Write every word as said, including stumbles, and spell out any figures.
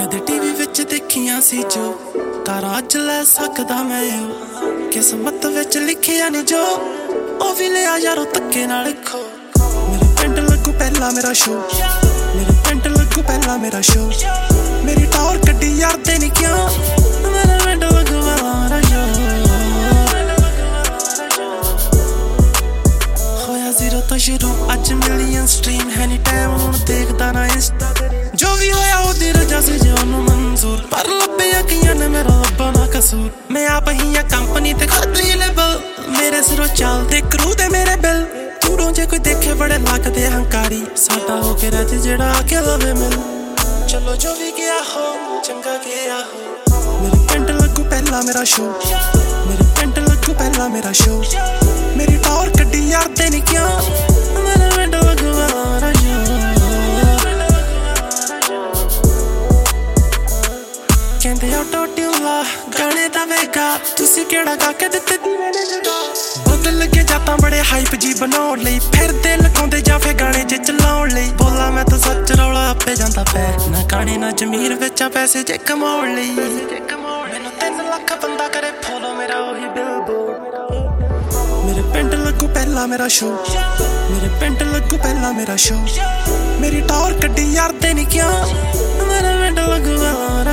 ਕਦੇ ਟੀਵੀ ਵਿੱਚ ਦੇਖੀਆਂ ਸੀ ਜੋ ਤਾਰਾ ਅੱਜ ਲੈ ਸਕਦਾ ਮੈਂ ਉਹ ਕਿਸਮਤ ਵਿੱਚ ਲਿਖਿਆ ਨੀ ਜੋ ਉਹ ਵੀ ਲਿਆ ਯਾਰੋ ਧੱਕੇ ਨਾਲ ਖੋ ਮੇਰੇ ਪਿੰਡ ਲੱਗੂ ਪਹਿਲਾਂ ਮੇਰਾ ਸ਼ੋ ਮੇਰੇ ਪਿੰਡ ਲੱਗੂ ਪਹਿਲਾਂ ਮੇਰਾ ਸ਼ੋ ਮੇਰੀ ਟੌਰ ਕੱਢੀ ਯਾਰ ਤੇ ਨੀ ਕਿਉਂ ਮੇਰੇ ਪਿੰਡ ਲੱਗੂ ਮੇਰਾ ਸ਼ੋ ਹੋਇਆ ਜ਼ੀਰੋ ਤੋਂ ਸ਼ੁਰੂ ਅੱਜ ਮਿਲੀਅਨ ਸਟ੍ਰੀਮ ਹੈ ਨੀ ਟਾਈਮ ਹੁਣ ਦੇਖਦਾ ਨਾ ਇੰਸਟਾ ਜੋ ਵੀ ਹੋਇਆ ਉਹਦੀ ਰਜਾ ਸੀ ਜੇ ਉਹਨੂੰ ਮਨਜ਼ੂਰ ਪਰ ਲੱਭਿਆ ਕਈਆਂ ਨੇ ਮੇਰਾ ਲੱਭਾ ਨਾ ਕਸੂਰ ਮੈਂ ਆਪ ਹੀ ਆ ਕੰਪਨੀ ਤੇ ਖੁਦ ਹੀ ਲੈਬਲ ਮੇਰੇ ਸਿਰੋਂ ਚੱਲਦੇ ਕਰੂ ਦੇ ਮੇਰੇ ਬਿੱਲ ਦੂਰੋਂ ਜੇ ਕੋਈ ਦੇਖੇ ਬੜੇ ਲੱਗਦੇ ਹੰਕਾਰੀ ਸਾਡਾ ਹੋ ਕੇ ਰਾਜ ਜਿਹੜਾ ਆ ਕੇ ਲਵੇ ਮਿਲ ਚਲੋ ਜੋ ਵੀ ਗਿਆ ਹੋ ਚੰਗਾ ਗਿਆ ਹੋ ਮੇਰੇ ਪਿੰਡ ਲੱਗੂ ਪਹਿਲਾਂ ਮੇਰਾ ਸ਼ੋ ਮੇਰੇ ਪਿੰਡ ਲੱਗੂ ਪਹਿਲਾਂ ਮੇਰਾ ਸ਼ੋ ਮੇਰੀ ਟੌਰ ਕੱਢੀ ਯਾਰ ਤੇ ਨੀ ਕਿਉਂ ਮੇਰੇ ਪਿੰਡ ਲੱਗੂ ਮੇਰਾ ਸ਼ੋ ਕਹਿੰਦੇ ਆਟੋ ਟਿਊਲਾ ਗਾਣੇ ਦਾ ਵੇਗਾ ਤੁਸੀਂ ਕਿਹੜਾ ਗਾ ਕੇ ਦਿੱਤੇ ਦੀਵੇ ਨੇ ਜਗਾ ਬਦਲ ਕੇ ਜਾਤਾਂ ਬੜੇ ਹਾਈਪ ਜੀ ਬਣਾਉਣ ਲਈ ਫਿਰਦੇ ਲਗਾਉਂਦੇ ਜਾਂ ਫੇ ਗਾਣੇ ਚ ਚਲਾਉਣ ਲਈ ਬੋਲਾਂ ਮੈਂ ਤਾਂ ਸੱਚ ਰੌਲਾ ਆਪੇ ਜਾਂਦਾ ਪੈ ਨਾ ਗਾਣੇ ਨਾ ਜ਼ਮੀਰ ਵਿੱਚ ਆ ਪੈਸੇ ਜੇ ਕਮਾਉਣ ਲਈ ਮੈਨੂੰ ਤਿੰਨ ਲੱਖ ਬੰਦਾ ਕਰੇ ਫੋਲੋ ਮੇਰਾ ਉਹੀ ਬਿਲਬੋਰਡ ਮੇਰੇ ਪਿੰਡ ਲੱਗੂ ਪਹਿਲਾਂ ਮੇਰਾ ਸ਼ੋ ਮੇਰੇ ਪਿੰਡ ਲੱਗੂ ਪਹਿਲਾਂ ਮੇਰਾ ਸ਼ੋ ਮੇਰੀ ਟੌਰ ਕੱਢੀ ਯਾਰ ਤੇ ਨੀ ਕਿਉਂ ਮੇਰੇ ਪਿੰਡ ਲੱਗੂ